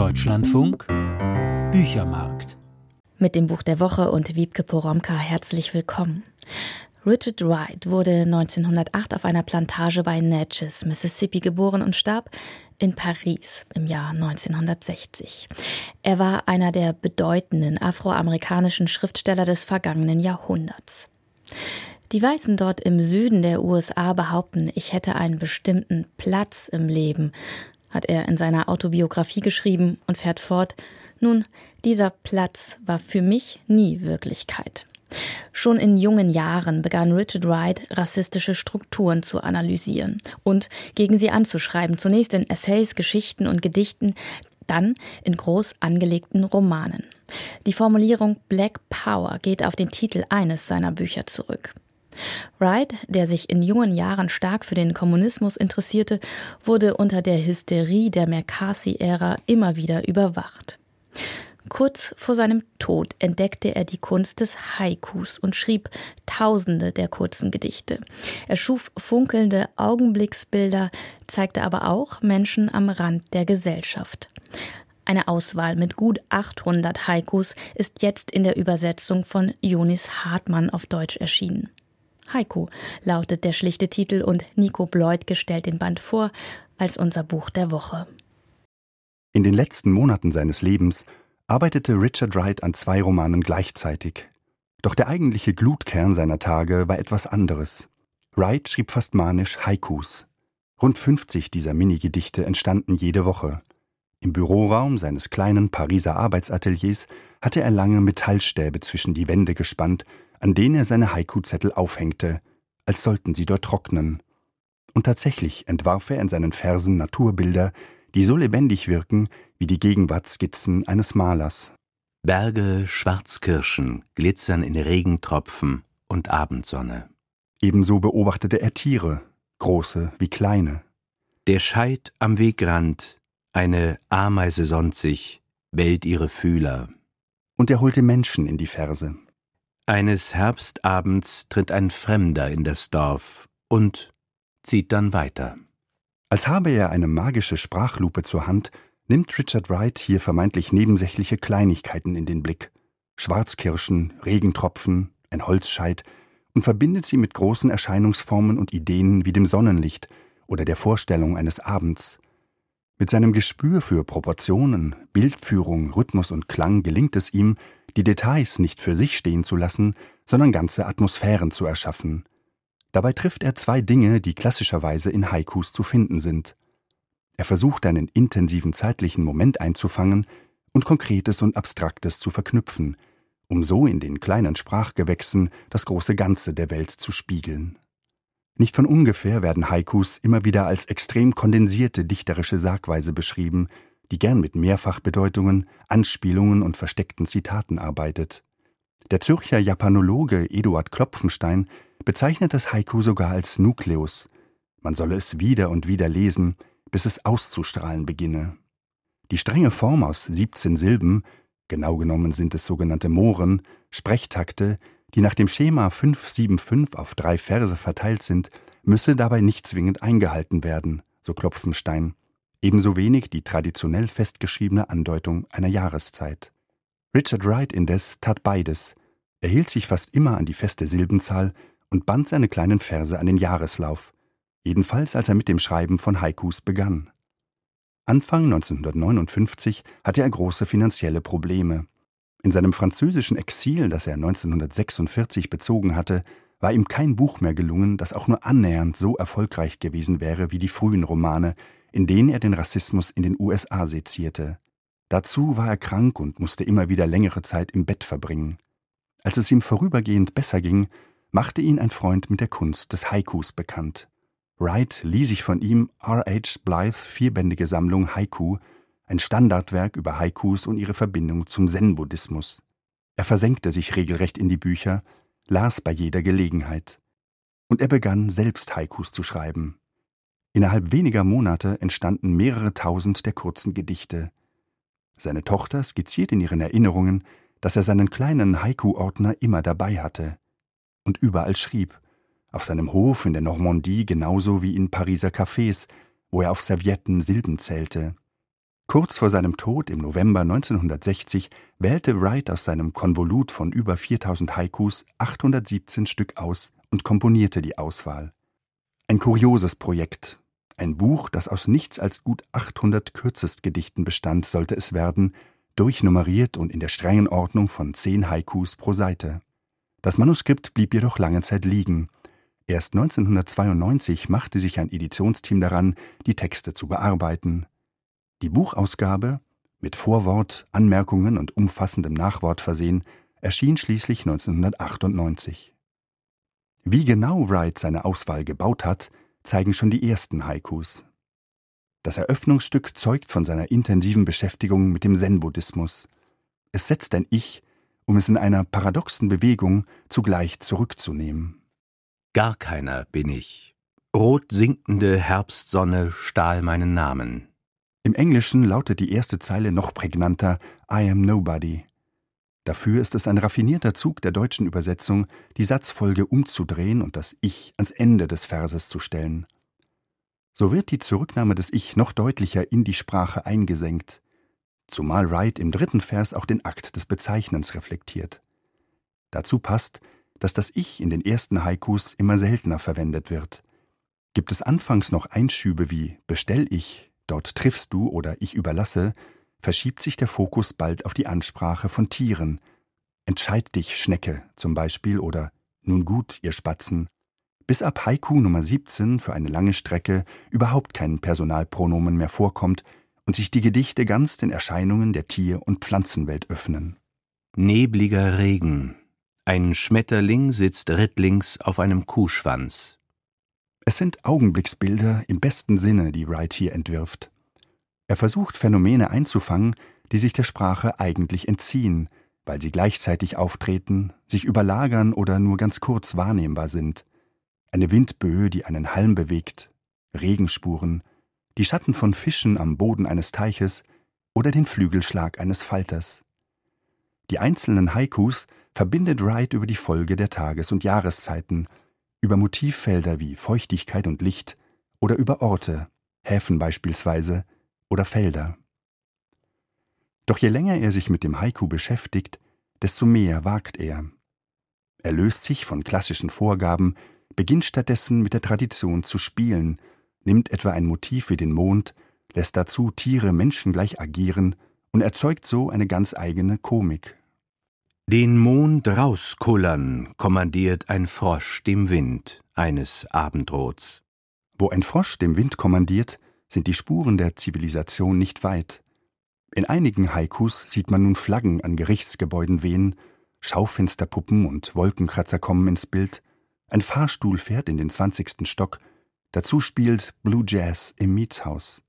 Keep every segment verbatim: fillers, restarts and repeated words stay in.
Deutschlandfunk Büchermarkt. Mit dem Buch der Woche und Wiebke Poromka herzlich willkommen. Richard Wright wurde neunzehnhundertacht auf einer Plantage bei Natchez, Mississippi geboren und starb in Paris im Jahr neunzehnhundertsechzig. Er war einer der bedeutenden afroamerikanischen Schriftsteller des vergangenen Jahrhunderts. Die Weißen dort im Süden der U S A behaupten, ich hätte einen bestimmten Platz im Leben, hat er in seiner Autobiografie geschrieben und fährt fort, nun, dieser Platz war für mich nie Wirklichkeit. Schon in jungen Jahren begann Richard Wright, rassistische Strukturen zu analysieren und gegen sie anzuschreiben, zunächst in Essays, Geschichten und Gedichten, dann in groß angelegten Romanen. Die Formulierung Black Power geht auf den Titel eines seiner Bücher zurück. Wright, der sich in jungen Jahren stark für den Kommunismus interessierte, wurde unter der Hysterie der McCarthy-Ära immer wieder überwacht. Kurz vor seinem Tod entdeckte er die Kunst des Haikus und schrieb Tausende der kurzen Gedichte. Er schuf funkelnde Augenblicksbilder, zeigte aber auch Menschen am Rand der Gesellschaft. Eine Auswahl mit gut achthundert Haikus ist jetzt in der Übersetzung von Jonis Hartmann auf Deutsch erschienen. Haiku lautet der schlichte Titel und Nico Bleutke stellt den Band vor als unser Buch der Woche. In den letzten Monaten seines Lebens arbeitete Richard Wright an zwei Romanen gleichzeitig. Doch der eigentliche Glutkern seiner Tage war etwas anderes. Wright schrieb fast manisch Haikus. Rund fünfzig dieser Minigedichte entstanden jede Woche. Im Büroraum seines kleinen Pariser Arbeitsateliers hatte er lange Metallstäbe zwischen die Wände gespannt, an denen er seine Haiku-Zettel aufhängte, als sollten sie dort trocknen. Und tatsächlich entwarf er in seinen Versen Naturbilder, die so lebendig wirken wie die Gegenwartsskizzen eines Malers. Berge, Schwarzkirschen glitzern in Regentropfen und Abendsonne. Ebenso beobachtete er Tiere, große wie kleine. Der Scheid am Wegrand, eine Ameise sonnt sich, bellt ihre Fühler. Und er holte Menschen in die Verse. Eines Herbstabends tritt ein Fremder in das Dorf und zieht dann weiter. Als habe er eine magische Sprachlupe zur Hand, nimmt Richard Wright hier vermeintlich nebensächliche Kleinigkeiten in den Blick. Schwarzkirschen, Regentropfen, ein Holzscheit und verbindet sie mit großen Erscheinungsformen und Ideen wie dem Sonnenlicht oder der Vorstellung eines Abends. Mit seinem Gespür für Proportionen, Bildführung, Rhythmus und Klang gelingt es ihm, die Details nicht für sich stehen zu lassen, sondern ganze Atmosphären zu erschaffen. Dabei trifft er zwei Dinge, die klassischerweise in Haikus zu finden sind. Er versucht, einen intensiven zeitlichen Moment einzufangen und Konkretes und Abstraktes zu verknüpfen, um so in den kleinen Sprachgewächsen das große Ganze der Welt zu spiegeln. Nicht von ungefähr werden Haikus immer wieder als extrem kondensierte dichterische Sagweise beschrieben, die gern mit Mehrfachbedeutungen, Anspielungen und versteckten Zitaten arbeitet. Der Zürcher Japanologe Eduard Klopfenstein bezeichnet das Haiku sogar als Nukleus. Man solle es wieder und wieder lesen, bis es auszustrahlen beginne. Die strenge Form aus siebzehn Silben, genau genommen sind es sogenannte Mohren, Sprechtakte, die nach dem Schema fünf sieben fünf auf drei Verse verteilt sind, müsse dabei nicht zwingend eingehalten werden, so Klopfenstein. Ebenso wenig die traditionell festgeschriebene Andeutung einer Jahreszeit. Richard Wright indes tat beides. Er hielt sich fast immer an die feste Silbenzahl und band seine kleinen Verse an den Jahreslauf, jedenfalls als er mit dem Schreiben von Haikus begann. Anfang neunzehnhundertneunundfünfzig hatte er große finanzielle Probleme. In seinem französischen Exil, das er neunzehnhundertsechsundvierzig bezogen hatte, war ihm kein Buch mehr gelungen, das auch nur annähernd so erfolgreich gewesen wäre wie die frühen Romane, in denen er den Rassismus in den U S A sezierte. Dazu war er krank und musste immer wieder längere Zeit im Bett verbringen. Als es ihm vorübergehend besser ging, machte ihn ein Freund mit der Kunst des Haikus bekannt. Wright lieh sich von ihm R H Blythe vierbändige Sammlung Haiku, ein Standardwerk über Haikus und ihre Verbindung zum Zen-Buddhismus. Er versenkte sich regelrecht in die Bücher, las bei jeder Gelegenheit. Und er begann selbst Haikus zu schreiben. Innerhalb weniger Monate entstanden mehrere tausend der kurzen Gedichte. Seine Tochter skizziert in ihren Erinnerungen, dass er seinen kleinen Haiku-Ordner immer dabei hatte und überall schrieb, auf seinem Hof in der Normandie genauso wie in Pariser Cafés, wo er auf Servietten Silben zählte. Kurz vor seinem Tod im November neunzehnhundertsechzig wählte Wright aus seinem Konvolut von über viertausend Haikus achthundertsiebzehn Stück aus und komponierte die Auswahl. Ein kurioses Projekt. Ein Buch, das aus nichts als gut achthundert Kürzestgedichten bestand, sollte es werden, durchnummeriert und in der strengen Ordnung von zehn Haikus pro Seite. Das Manuskript blieb jedoch lange Zeit liegen. Erst neunzehnhundertzweiundneunzig machte sich ein Editionsteam daran, die Texte zu bearbeiten. Die Buchausgabe, mit Vorwort, Anmerkungen und umfassendem Nachwort versehen, erschien schließlich neunzehnhundertachtundneunzig. Wie genau Wright seine Auswahl gebaut hat, zeigen schon die ersten Haikus. Das Eröffnungsstück zeugt von seiner intensiven Beschäftigung mit dem Zen-Buddhismus. Es setzt ein Ich, um es in einer paradoxen Bewegung zugleich zurückzunehmen. Gar keiner bin ich. Rot sinkende Herbstsonne stahl meinen Namen. Im Englischen lautet die erste Zeile noch prägnanter I am nobody. Dafür ist es ein raffinierter Zug der deutschen Übersetzung, die Satzfolge umzudrehen und das Ich ans Ende des Verses zu stellen. So wird die Zurücknahme des Ich noch deutlicher in die Sprache eingesenkt, zumal Wright im dritten Vers auch den Akt des Bezeichnens reflektiert. Dazu passt, dass das Ich in den ersten Haikus immer seltener verwendet wird. Gibt es anfangs noch Einschübe wie »Bestell ich«, »Dort triffst du« oder »Ich überlasse«, verschiebt sich der Fokus bald auf die Ansprache von Tieren. »Entscheid dich, Schnecke« zum Beispiel oder »Nun gut, ihr Spatzen«, bis ab Haiku Nummer siebzehn für eine lange Strecke überhaupt kein Personalpronomen mehr vorkommt und sich die Gedichte ganz den Erscheinungen der Tier- und Pflanzenwelt öffnen. Nebliger Regen. Ein Schmetterling sitzt rittlings auf einem Kuhschwanz. Es sind Augenblicksbilder im besten Sinne, die Wright hier entwirft. Er versucht, Phänomene einzufangen, die sich der Sprache eigentlich entziehen, weil sie gleichzeitig auftreten, sich überlagern oder nur ganz kurz wahrnehmbar sind. Eine Windböe, die einen Halm bewegt, Regenspuren, die Schatten von Fischen am Boden eines Teiches oder den Flügelschlag eines Falters. Die einzelnen Haikus verbindet Wright über die Folge der Tages- und Jahreszeiten, über Motivfelder wie Feuchtigkeit und Licht oder über Orte, Häfen beispielsweise, oder Felder. Doch je länger er sich mit dem Haiku beschäftigt, desto mehr wagt er. Er löst sich von klassischen Vorgaben, beginnt stattdessen mit der Tradition zu spielen, nimmt etwa ein Motiv wie den Mond, lässt dazu Tiere menschengleich agieren und erzeugt so eine ganz eigene Komik. Den Mond rauskullern, kommandiert ein Frosch dem Wind eines Abendrots. Wo ein Frosch dem Wind kommandiert, sind die Spuren der Zivilisation nicht weit. In einigen Haikus sieht man nun Flaggen an Gerichtsgebäuden wehen, Schaufensterpuppen und Wolkenkratzer kommen ins Bild, ein Fahrstuhl fährt in den zwanzigsten Stock, dazu spielt Blue Jazz im Mietshaus.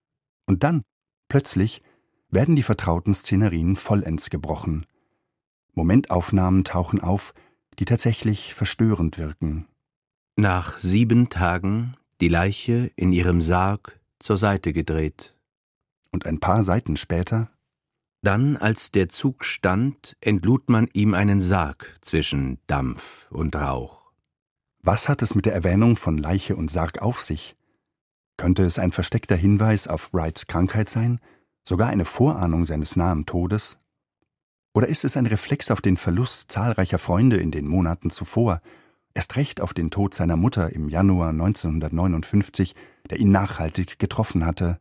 Und dann, plötzlich, werden die vertrauten Szenerien vollends gebrochen. Momentaufnahmen tauchen auf, die tatsächlich verstörend wirken. Nach sieben Tagen die Leiche in ihrem Sarg zur Seite gedreht. Und ein paar Seiten später: Dann, als der Zug stand, entlud man ihm einen Sarg zwischen Dampf und Rauch. Was hat es mit der Erwähnung von Leiche und Sarg auf sich? Könnte es ein versteckter Hinweis auf Wrights Krankheit sein, sogar eine Vorahnung seines nahen Todes? Oder ist es ein Reflex auf den Verlust zahlreicher Freunde in den Monaten zuvor, erst recht auf den Tod seiner Mutter im Januar neunzehnhundertneunundfünfzig, der ihn nachhaltig getroffen hatte?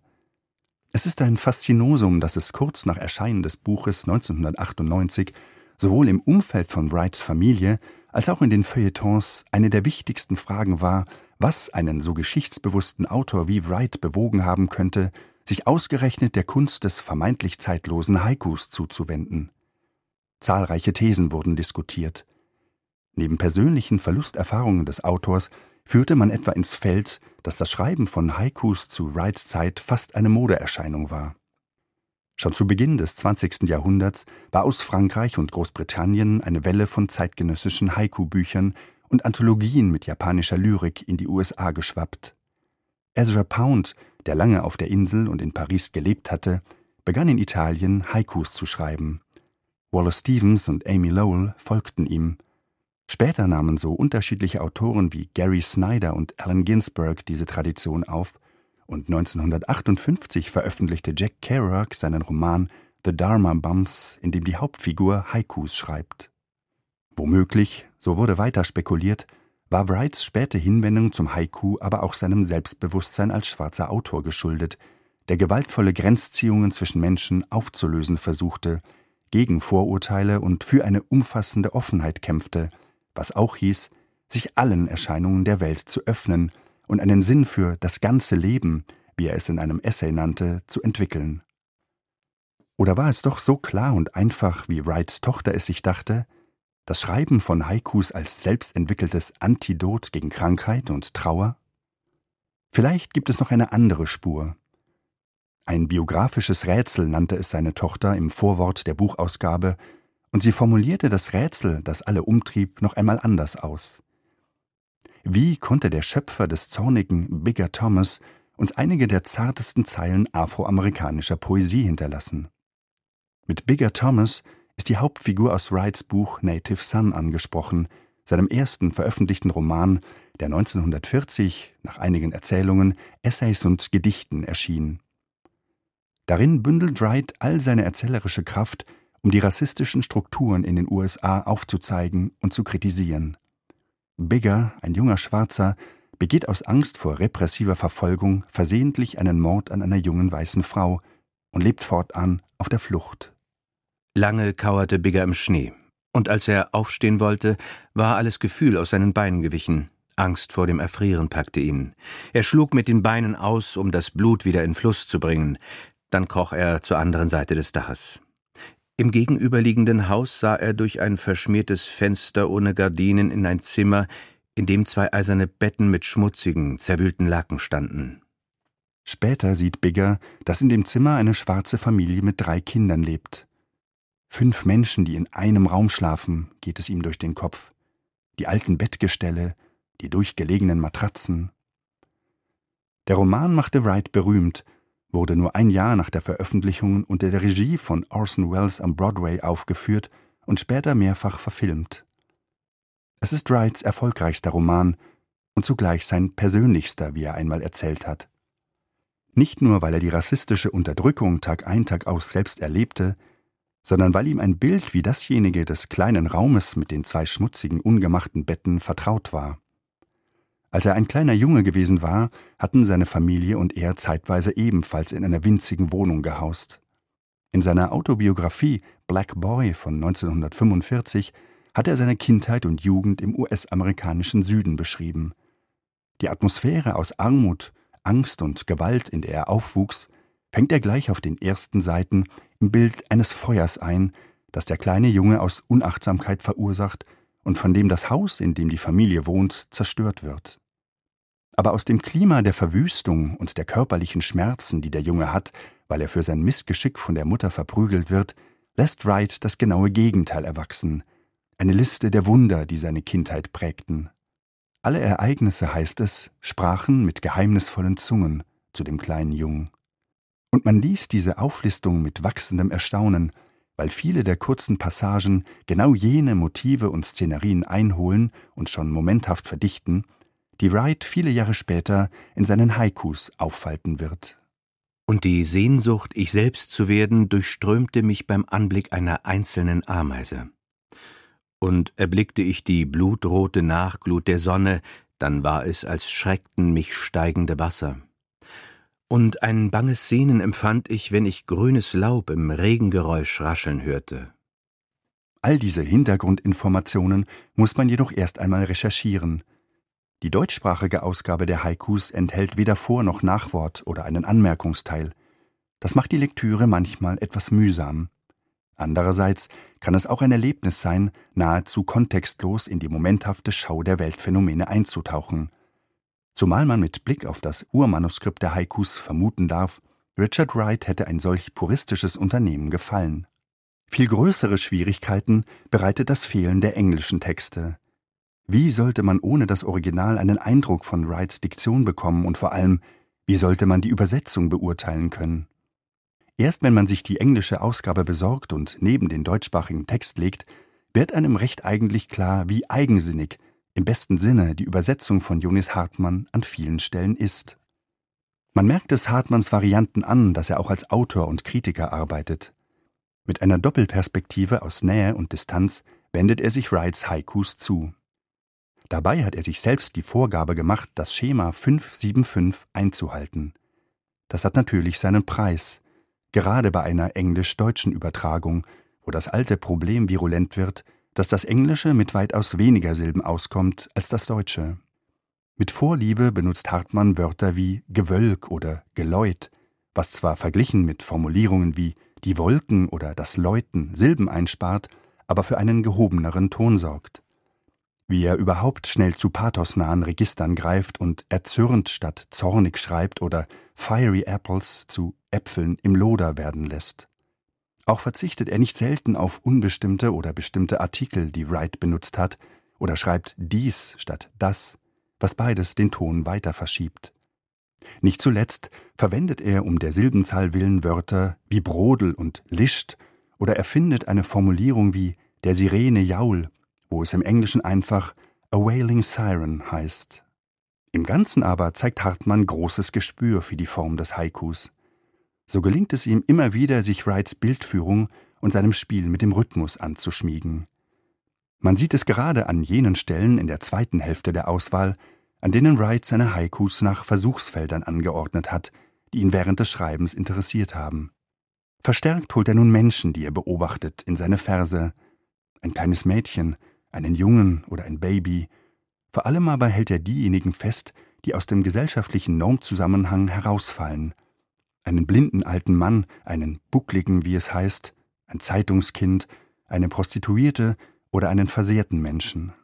Es ist ein Faszinosum, dass es kurz nach Erscheinen des Buches neunzehnhundertachtundneunzig sowohl im Umfeld von Wrights Familie als auch in den Feuilletons eine der wichtigsten Fragen war, was einen so geschichtsbewussten Autor wie Wright bewogen haben könnte, sich ausgerechnet der Kunst des vermeintlich zeitlosen Haikus zuzuwenden. Zahlreiche Thesen wurden diskutiert. Neben persönlichen Verlusterfahrungen des Autors führte man etwa ins Feld, dass das Schreiben von Haikus zu Wrights Zeit fast eine Modeerscheinung war. Schon zu Beginn des zwanzigsten Jahrhunderts war aus Frankreich und Großbritannien eine Welle von zeitgenössischen Haiku-Büchern und Anthologien mit japanischer Lyrik in die U S A geschwappt. Ezra Pound, der lange auf der Insel und in Paris gelebt hatte, begann in Italien Haikus zu schreiben. Wallace Stevens und Amy Lowell folgten ihm. Später nahmen so unterschiedliche Autoren wie Gary Snyder und Allen Ginsberg diese Tradition auf, und neunzehnhundertachtundfünfzig veröffentlichte Jack Kerouac seinen Roman The Dharma Bums, in dem die Hauptfigur Haikus schreibt. Womöglich, so wurde weiter spekuliert, war Wrights späte Hinwendung zum Haiku aber auch seinem Selbstbewusstsein als schwarzer Autor geschuldet, der gewaltvolle Grenzziehungen zwischen Menschen aufzulösen versuchte, gegen Vorurteile und für eine umfassende Offenheit kämpfte, was auch hieß, sich allen Erscheinungen der Welt zu öffnen und einen Sinn für das ganze Leben, wie er es in einem Essay nannte, zu entwickeln. Oder war es doch so klar und einfach, wie Wrights Tochter es sich dachte, das Schreiben von Haikus als selbstentwickeltes Antidot gegen Krankheit und Trauer? Vielleicht gibt es noch eine andere Spur. Ein biografisches Rätsel nannte es seine Tochter im Vorwort der Buchausgabe, und sie formulierte das Rätsel, das alle umtrieb, noch einmal anders aus. Wie konnte der Schöpfer des zornigen Bigger Thomas uns einige der zartesten Zeilen afroamerikanischer Poesie hinterlassen? Mit Bigger Thomas ist die Hauptfigur aus Wrights Buch Native Son angesprochen, seinem ersten veröffentlichten Roman, der neunzehnhundertvierzig, nach einigen Erzählungen, Essays und Gedichten erschien. Darin bündelt Wright all seine erzählerische Kraft, um die rassistischen Strukturen in den U S A aufzuzeigen und zu kritisieren. Bigger, ein junger Schwarzer, begeht aus Angst vor repressiver Verfolgung versehentlich einen Mord an einer jungen weißen Frau und lebt fortan auf der Flucht. Lange kauerte Bigger im Schnee, und als er aufstehen wollte, war alles Gefühl aus seinen Beinen gewichen. Angst vor dem Erfrieren packte ihn. Er schlug mit den Beinen aus, um das Blut wieder in Fluss zu bringen. Dann kroch er zur anderen Seite des Daches. Im gegenüberliegenden Haus sah er durch ein verschmiertes Fenster ohne Gardinen in ein Zimmer, in dem zwei eiserne Betten mit schmutzigen, zerwühlten Laken standen. Später sieht Bigger, dass in dem Zimmer eine schwarze Familie mit drei Kindern lebt. Fünf Menschen, die in einem Raum schlafen, geht es ihm durch den Kopf. Die alten Bettgestelle, die durchgelegenen Matratzen. Der Roman machte Wright berühmt, wurde nur ein Jahr nach der Veröffentlichung unter der Regie von Orson Welles am Broadway aufgeführt und später mehrfach verfilmt. Es ist Wrights erfolgreichster Roman und zugleich sein persönlichster, wie er einmal erzählt hat. Nicht nur, weil er die rassistische Unterdrückung Tag ein, Tag aus selbst erlebte, sondern weil ihm ein Bild wie dasjenige des kleinen Raumes mit den zwei schmutzigen, ungemachten Betten vertraut war. Als er ein kleiner Junge gewesen war, hatten seine Familie und er zeitweise ebenfalls in einer winzigen Wohnung gehaust. In seiner Autobiografie Black Boy von neunzehnhundertfünfundvierzig hat er seine Kindheit und Jugend im U S-amerikanischen Süden beschrieben. Die Atmosphäre aus Armut, Angst und Gewalt, in der er aufwuchs, fängt er gleich auf den ersten Seiten im Bild eines Feuers ein, das der kleine Junge aus Unachtsamkeit verursacht und von dem das Haus, in dem die Familie wohnt, zerstört wird. Aber aus dem Klima der Verwüstung und der körperlichen Schmerzen, die der Junge hat, weil er für sein Missgeschick von der Mutter verprügelt wird, lässt Wright das genaue Gegenteil erwachsen, eine Liste der Wunder, die seine Kindheit prägten. Alle Ereignisse, heißt es, sprachen mit geheimnisvollen Zungen zu dem kleinen Jungen. Und man liest diese Auflistung mit wachsendem Erstaunen, weil viele der kurzen Passagen genau jene Motive und Szenerien einholen und schon momenthaft verdichten, die Wright viele Jahre später in seinen Haikus auffalten wird. Und die Sehnsucht, ich selbst zu werden, durchströmte mich beim Anblick einer einzelnen Ameise. Und erblickte ich die blutrote Nachglut der Sonne, dann war es, als schreckten mich steigende Wasser. Und ein banges Sehnen empfand ich, wenn ich grünes Laub im Regengeräusch rascheln hörte. All diese Hintergrundinformationen muss man jedoch erst einmal recherchieren. Die deutschsprachige Ausgabe der Haikus enthält weder Vor- noch Nachwort oder einen Anmerkungsteil. Das macht die Lektüre manchmal etwas mühsam. Andererseits kann es auch ein Erlebnis sein, nahezu kontextlos in die momenthafte Schau der Weltphänomene einzutauchen. Zumal man mit Blick auf das Urmanuskript der Haikus vermuten darf, Richard Wright hätte ein solch puristisches Unternehmen gefallen. Viel größere Schwierigkeiten bereitet das Fehlen der englischen Texte. Wie sollte man ohne das Original einen Eindruck von Wrights Diktion bekommen und vor allem, wie sollte man die Übersetzung beurteilen können? Erst wenn man sich die englische Ausgabe besorgt und neben den deutschsprachigen Text legt, wird einem recht eigentlich klar, wie eigensinnig im besten Sinne die Übersetzung von Jonis Hartmann an vielen Stellen ist. Man merkt es Hartmanns Varianten an, dass er auch als Autor und Kritiker arbeitet. Mit einer Doppelperspektive aus Nähe und Distanz wendet er sich Wrights Haikus zu. Dabei hat er sich selbst die Vorgabe gemacht, das Schema fünf sieben fünf einzuhalten. Das hat natürlich seinen Preis, gerade bei einer englisch-deutschen Übertragung, wo das alte Problem virulent wird, dass das Englische mit weitaus weniger Silben auskommt als das Deutsche. Mit Vorliebe benutzt Hartmann Wörter wie Gewölk oder Geläut, was zwar verglichen mit Formulierungen wie die Wolken oder das Läuten Silben einspart, aber für einen gehobeneren Ton sorgt. Wie er überhaupt schnell zu pathosnahen Registern greift und erzürnt statt zornig schreibt oder Fiery Apples zu Äpfeln im Loder werden lässt. Auch verzichtet er nicht selten auf unbestimmte oder bestimmte Artikel, die Wright benutzt hat, oder schreibt dies statt das, was beides den Ton weiter verschiebt. Nicht zuletzt verwendet er um der Silbenzahl willen Wörter wie Brodel und Lischt oder erfindet eine Formulierung wie der Sirene Jaul, wo es im Englischen einfach a wailing siren heißt. Im Ganzen aber zeigt Hartmann großes Gespür für die Form des Haikus. So gelingt es ihm immer wieder, sich Wrights Bildführung und seinem Spiel mit dem Rhythmus anzuschmiegen. Man sieht es gerade an jenen Stellen in der zweiten Hälfte der Auswahl, an denen Wright seine Haikus nach Versuchsfeldern angeordnet hat, die ihn während des Schreibens interessiert haben. Verstärkt holt er nun Menschen, die er beobachtet, in seine Verse. Ein kleines Mädchen, einen Jungen oder ein Baby. Vor allem aber hält er diejenigen fest, die aus dem gesellschaftlichen Normzusammenhang herausfallen. Einen blinden alten Mann, einen buckligen, wie es heißt, ein Zeitungskind, eine Prostituierte oder einen versehrten Menschen.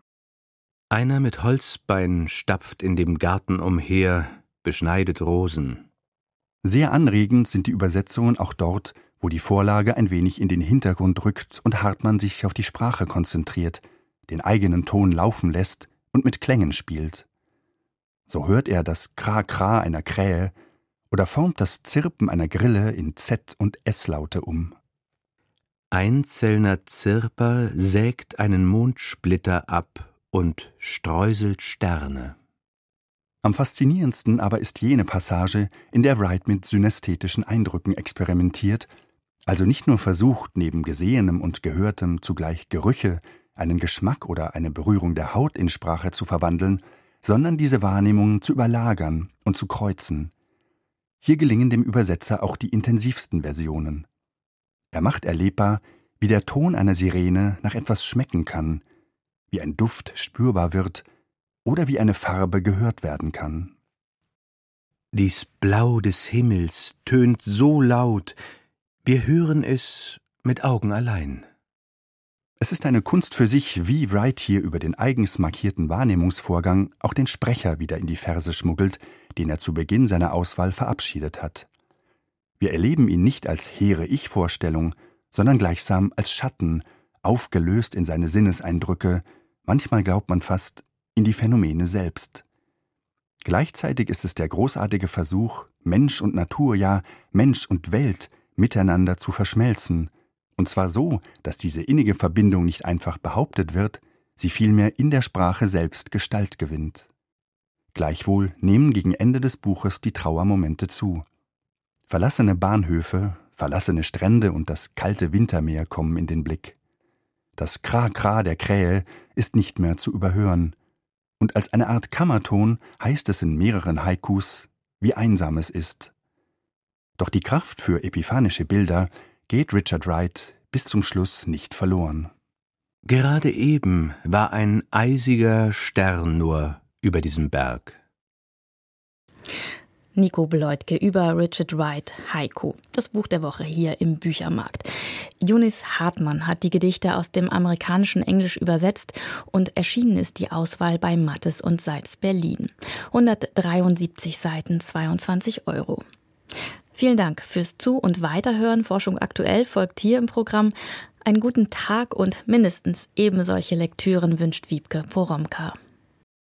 Einer mit Holzbein stapft in dem Garten umher, beschneidet Rosen. Sehr anregend sind die Übersetzungen auch dort, wo die Vorlage ein wenig in den Hintergrund rückt und Hartmann sich auf die Sprache konzentriert, den eigenen Ton laufen lässt und mit Klängen spielt. So hört er das Kra-Kra einer Krähe oder formt das Zirpen einer Grille in Z- und S-Laute um. Einzelner Zirper sägt einen Mondsplitter ab und streuselt Sterne. Am faszinierendsten aber ist jene Passage, in der Wright mit synästhetischen Eindrücken experimentiert, also nicht nur versucht, neben Gesehenem und Gehörtem zugleich Gerüche, einen Geschmack oder eine Berührung der Haut in Sprache zu verwandeln, sondern diese Wahrnehmungen zu überlagern und zu kreuzen. Hier gelingen dem Übersetzer auch die intensivsten Versionen. Er macht erlebbar, wie der Ton einer Sirene nach etwas schmecken kann, wie ein Duft spürbar wird oder wie eine Farbe gehört werden kann. Dies Blau des Himmels tönt so laut, wir hören es mit Augen allein. Es ist eine Kunst für sich, wie Wright hier über den eigens markierten Wahrnehmungsvorgang auch den Sprecher wieder in die Verse schmuggelt, den er zu Beginn seiner Auswahl verabschiedet hat. Wir erleben ihn nicht als hehre Ich-Vorstellung, sondern gleichsam als Schatten, aufgelöst in seine Sinneseindrücke, manchmal glaubt man fast in die Phänomene selbst. Gleichzeitig ist es der großartige Versuch, Mensch und Natur, ja Mensch und Welt miteinander zu verschmelzen, und zwar so, dass diese innige Verbindung nicht einfach behauptet wird, sie vielmehr in der Sprache selbst Gestalt gewinnt. Gleichwohl nehmen gegen Ende des Buches die Trauermomente zu. Verlassene Bahnhöfe, verlassene Strände und das kalte Wintermeer kommen in den Blick. Das Kra-Kra der Krähe ist nicht mehr zu überhören, und als eine Art Kammerton heißt es in mehreren Haikus, wie einsam es ist. Doch die Kraft für epiphanische Bilder geht Richard Wright bis zum Schluss nicht verloren. Gerade eben war ein eisiger Stern nur über diesem Berg. Nico Bleutke über Richard Wright Haiku, das Buch der Woche hier im Büchermarkt. Eunice Hartmann hat die Gedichte aus dem amerikanischen Englisch übersetzt und erschienen ist die Auswahl bei Mattes und Seitz Berlin. hundertdreiundsiebzig Seiten, zweiundzwanzig Euro. Vielen Dank fürs Zu- und Weiterhören. Forschung aktuell folgt hier im Programm. Einen guten Tag und mindestens eben solche Lektüren wünscht Wiebke Poromka.